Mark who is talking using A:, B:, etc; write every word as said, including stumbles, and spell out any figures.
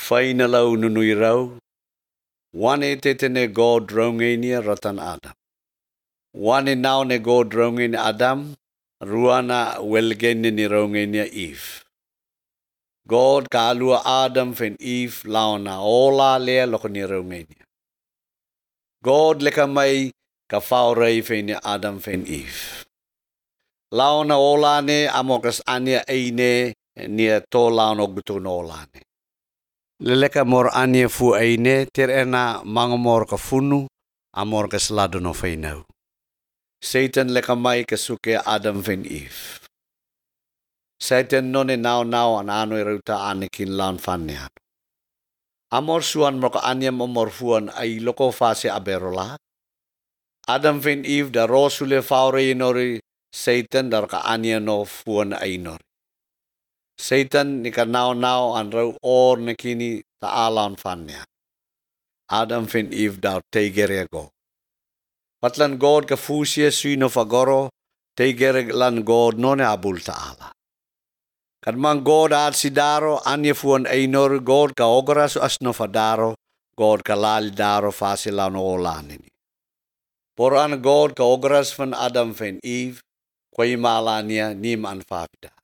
A: Fainalaw nunuy raw, wane tetene God rongenia ratan Adam. Wane now ne God rongenia Adam, ruana welgene ni rongenia Eve. God kalua Adam fen Eve launa ola lea loko ni rongenia. God leka mai ka faurei fen Adam fen Eve. Launa ola ne amokas ania eine nia to launa gutun ola ne. Leleka mor ania fu eine ter ena mangomor ka funu amor ka slado no feinau. Satan leka mai ka suke Adam fen Eve. Satan none nao nao an ano iruta anikin laun fannean. Amor suan mo ka ania momor fuan ay loko fase aberola. Adam fen Eve da rosule faure inori Satan dar ka ania no fuan ainori. Satan ni ka nao nao an rau or na kini ta alaun fannean. Adam fen Eve da teigere go. Patlan God ka fusia suino fagoro teigere lan God none abul taala. Kad mang God at sidaro anya fuan ainor God ka ogoras asno fadaro God ka lali daro fasilan olanini. Por an God ka ogoras fan Adam fen Eve kwa imalania nim an fabida.